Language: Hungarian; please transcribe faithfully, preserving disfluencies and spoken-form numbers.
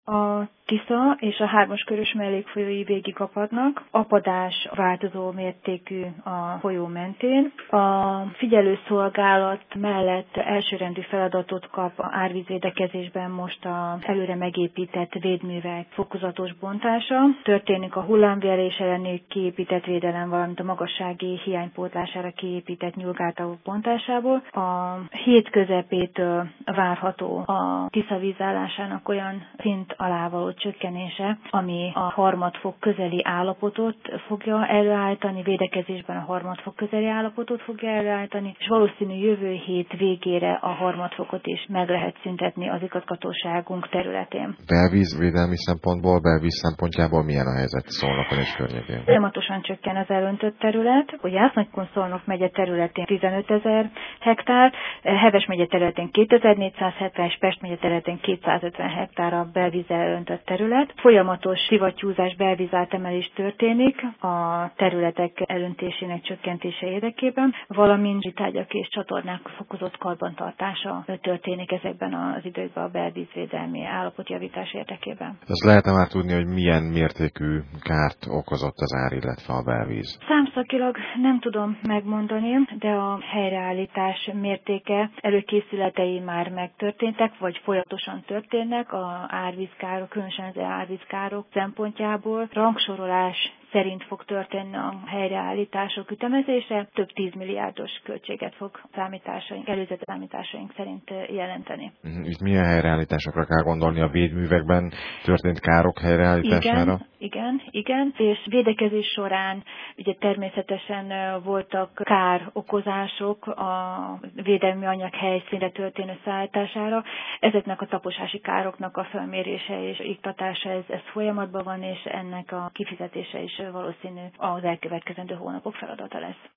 A Tisza és a hármaskörös mellékfolyói végigapadnak, apadás változó mértékű a folyó mentén. A figyelőszolgálat mellett elsőrendű feladatot kap a árvízvédekezésben most az előre megépített védművek fokozatos bontása. Történik a hullámverés elleni kiépített védelem, valamint a magassági hiány pótlására kiépített nyúlgátavok bontásából. A hét közepétől várható a Tisza vízállásának olyan szint alá való csökkenése, ami a harmadfok közeli állapotot fogja előállítani, védekezésben a harmadfok közeli állapotot fogja előállítani, és valószínű jövő hét végére a harmadfokot is meg lehet szüntetni az igazgatóságunk területén. Belvízvédelmi szempontból, belvíz szempontjából milyen a helyzet Szolnokon és környékén? Folyamatosan csökken az elöntött terület. A Jász-Nagykun-Szolnok megye területén tizenötezer hektár, Heves megye területén kétezer-négyszázhetven és Pest megye területén kétszázötven hektár a belvízzel elöntött terület. Folyamatos szivattyúzás, belvízátemelés történik a területek elöntésének csökkentése érdekében, valamint tárgyak és csatornák fokozott karbantartása történik ezekben az időkben a belvízvédelmi állapotjavítás érdekében. Azt lehetne már tudni, hogy milyen mértékű kárt okozott az ár, illetve a belvíz? Számszakilag nem tudom megmondani, de a helyreállítás mértéke előkészületei már megtörténtek, vagy folyamatosan történnek a árvízkárok, különösen az árvízkárok szempontjából. Rangsorolás szerint fog történni a helyreállítások ütemezése, több tízmilliárdos költséget fog számításaink, előző számításaink szerint jelenteni. Itt milyen helyreállításokra kell gondolni? A védművekben történt károk helyreállítására? Igen, igen, igen, és védekezés során ugye természetesen voltak károkozások a védelmi anyag helyszínre történő szállítására. Ezeknek a taposási károknak a felmérése és iktatása, ez, ez folyamatban van, és ennek a kifizetése is valószínű az elkövetkezendő hónapok feladata lesz.